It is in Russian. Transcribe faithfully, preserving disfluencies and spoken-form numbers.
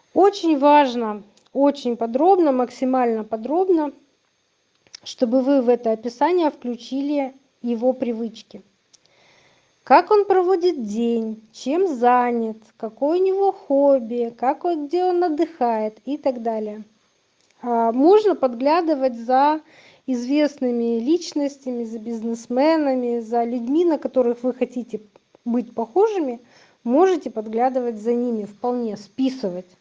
Очень важно, очень подробно, максимально подробно, чтобы вы в это описание включили его привычки. Как он проводит день, чем занят, какое у него хобби, как он, где он отдыхает и так далее. А, можно подглядывать за известными личностями, за бизнесменами, за людьми, на которых вы хотите быть похожими. Можете подглядывать за ними, вполне списывать.